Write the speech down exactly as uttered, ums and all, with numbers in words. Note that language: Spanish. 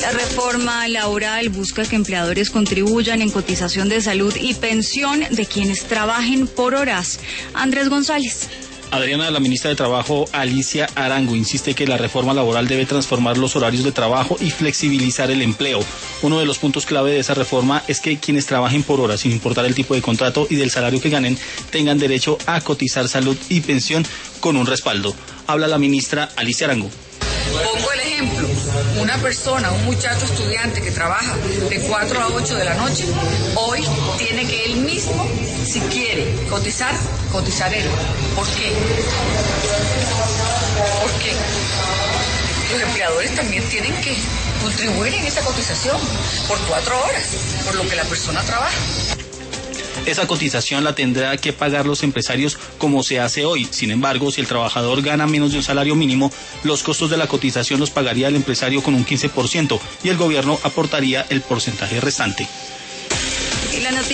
La reforma laboral busca que empleadores contribuyan en cotización de salud y pensión de quienes trabajen por horas. Andrés González. Adriana, la ministra de Trabajo, Alicia Arango, insiste que la reforma laboral debe transformar los horarios de trabajo y flexibilizar el empleo. Uno de los puntos clave de esa reforma es que quienes trabajen por horas, sin importar el tipo de contrato y del salario que ganen, tengan derecho a cotizar salud y pensión con un respaldo. Habla la ministra Alicia Arango. Pongo el ejemplo, una persona, un muchacho estudiante que trabaja de cuatro a ocho de la noche, hoy tiene que él mismo, si quiere cotizar, cotizar él. ¿Por qué? Porque los empleadores también tienen que contribuir en esa cotización por cuatro horas, por lo que la persona trabaja. Esa cotización la tendrá que pagar los empresarios como se hace hoy. Sin embargo, si el trabajador gana menos de un salario mínimo, los costos de la cotización los pagaría el empresario con un quince por ciento y el gobierno aportaría el porcentaje restante. Y la noticia